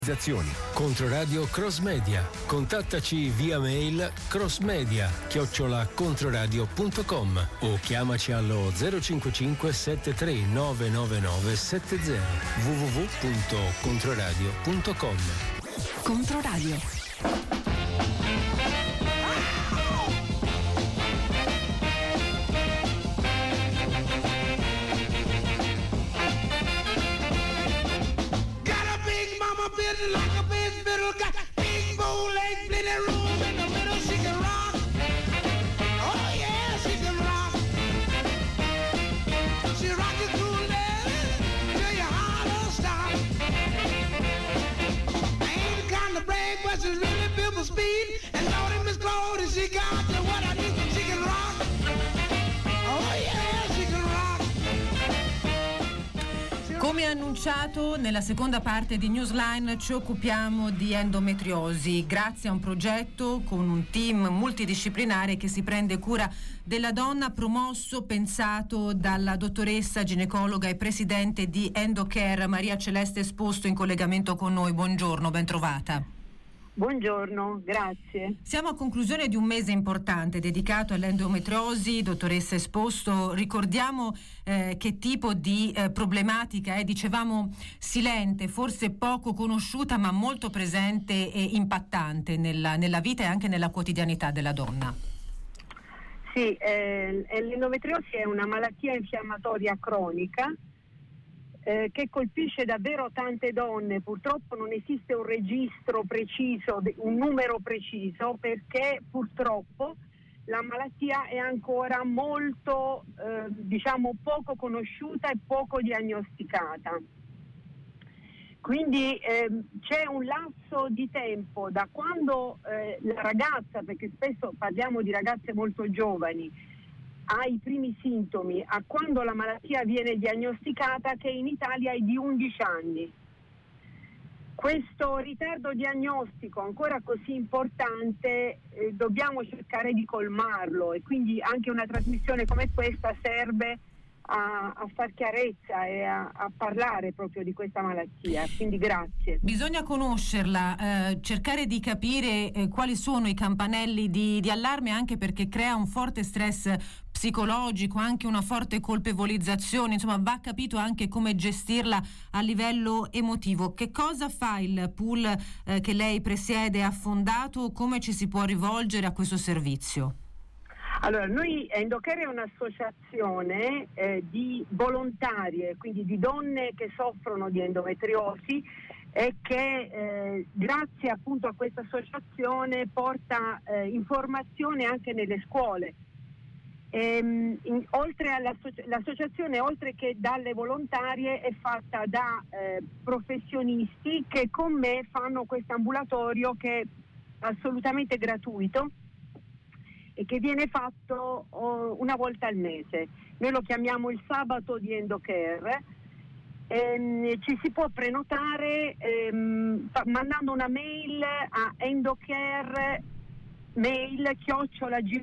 Controradio Cross Media. Contattaci via mail crossmedia@controradio.com o chiamaci allo 055 73 999 70 www.controradio.com. Controradio. Like a big fiddle, got big bow legs, plenty room in the middle. She can rock. Oh yeah, she can rock. She rock it cool till your heart don't stop. I ain't the kind of brag, but she's really built for speed. And Lordy Miss Claudia, she got to what I need. She can rock. Oh yeah, she can rock. Come annunciato, nella seconda parte di Newsline ci occupiamo di endometriosi grazie a un progetto con un team multidisciplinare che si prende cura della donna, promosso, pensato dalla dottoressa ginecologa e presidente di Endocare Maria Celeste Esposto, in collegamento con noi. Buongiorno, ben trovata. Buongiorno, grazie. Siamo a conclusione di un mese importante dedicato all'endometriosi. Dottoressa Esposto, ricordiamo che tipo di problematica è, dicevamo, silente, forse poco conosciuta, ma molto presente e impattante nella vita e anche nella quotidianità della donna. Sì, l'endometriosi è una malattia infiammatoria cronica che colpisce davvero tante donne. Purtroppo non esiste un registro preciso, un numero preciso, perché purtroppo la malattia è ancora molto, poco conosciuta e poco diagnosticata. Quindi c'è un lasso di tempo da quando la ragazza, perché spesso parliamo di ragazze molto giovani, ha i primi sintomi, a quando la malattia viene diagnosticata, che in Italia è di 11 anni. Questo ritardo diagnostico ancora così importante dobbiamo cercare di colmarlo, e quindi anche una trasmissione come questa serve a far chiarezza e a parlare proprio di questa malattia, quindi grazie. Bisogna conoscerla, cercare di capire quali sono i campanelli di allarme, anche perché crea un forte stress psicologico, anche una forte colpevolizzazione, insomma va capito anche come gestirla a livello emotivo. Che cosa fa il pool che lei presiede e ha fondato? Come ci si può rivolgere a questo servizio? Allora, noi Endocare è un'associazione di volontarie, quindi di donne che soffrono di endometriosi, e che grazie appunto a questa associazione porta informazione anche nelle scuole. L'associazione, oltre che dalle volontarie, è fatta da professionisti che con me fanno questo ambulatorio, che è assolutamente gratuito e che viene fatto una volta al mese. Noi lo chiamiamo il sabato di Endocare. Ci si può prenotare mandando una mail a endocare mail @